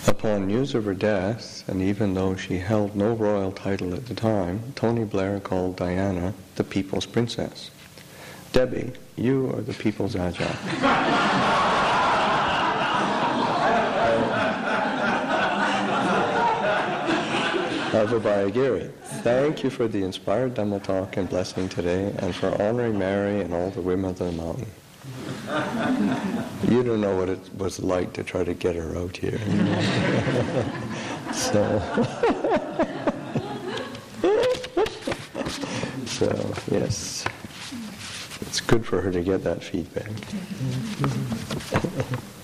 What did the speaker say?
Upon news of her death, and even though she held no royal title at the time, Tony Blair called Diana the People's Princess. Debbie, you are the People's Ajah. Avabhayagiri, thank you for the inspired Dhamma talk and blessing today, and for honoring Mary and all the women of the mountain. You don't know what it was like to try to get her out here. So, yes, it's good for her to get that feedback.